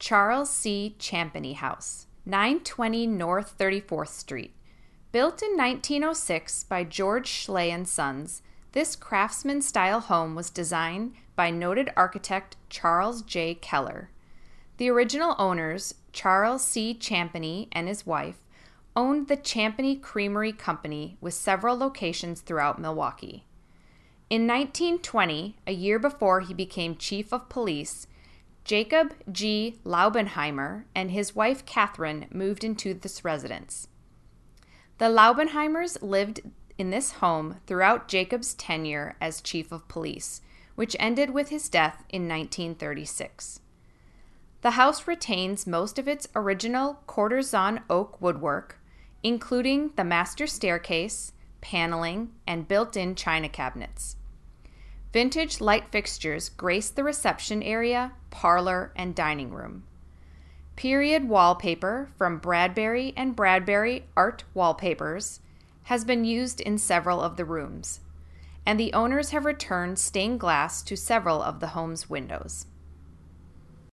Charles C. Champney House, 920 North 34th Street. Built in 1906 by George Schley and Sons, this craftsman-style home was designed by noted architect Charles J. Keller. The original owners, Charles C. Champney and his wife, owned the Champney Creamery Company with several locations throughout Milwaukee. In 1920, a year before he became chief of police, Jacob G. Laubenheimer and his wife Catherine moved into this residence. The Laubenheimers lived in this home throughout Jacob's tenure as chief of police, which ended with his death in 1936. The house retains most of its original quarter-sawn oak woodwork, including the master staircase, paneling, and built-in china cabinets. Vintage light fixtures grace the reception area, parlor, and dining room. Period wallpaper from Bradbury and Bradbury Art Wallpapers has been used in several of the rooms, and the owners have returned stained glass to several of the home's windows.